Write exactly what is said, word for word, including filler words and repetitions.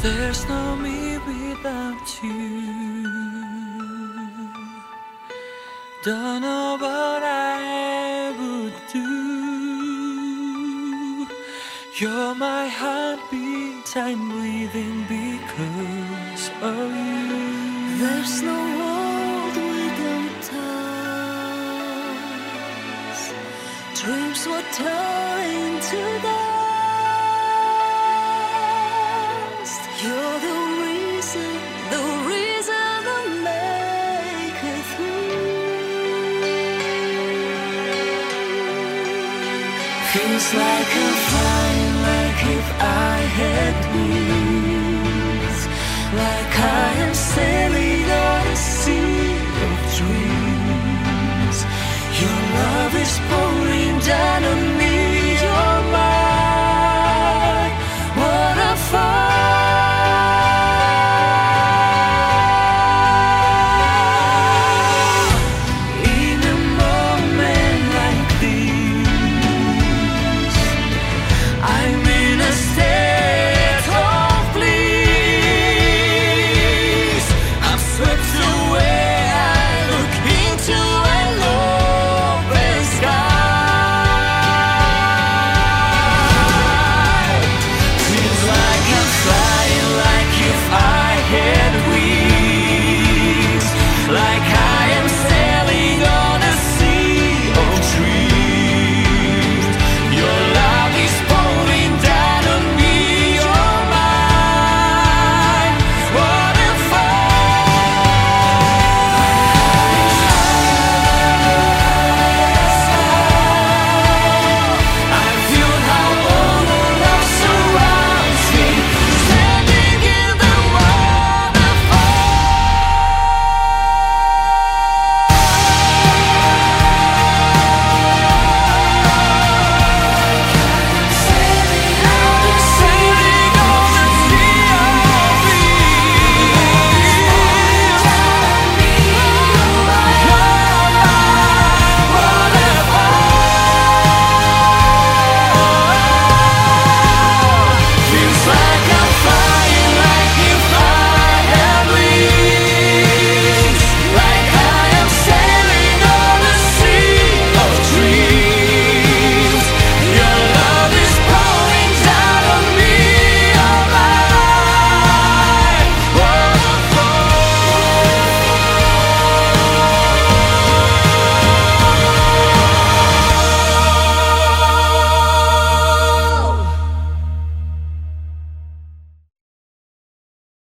There's no me without you. Don't know what I would do. You're my heartbeat, I'm breathing because of you. There's no world without us. Dreams were turned to dust. You're the reason, the reason I make it through. Feels like a flying, like if I had wings, like I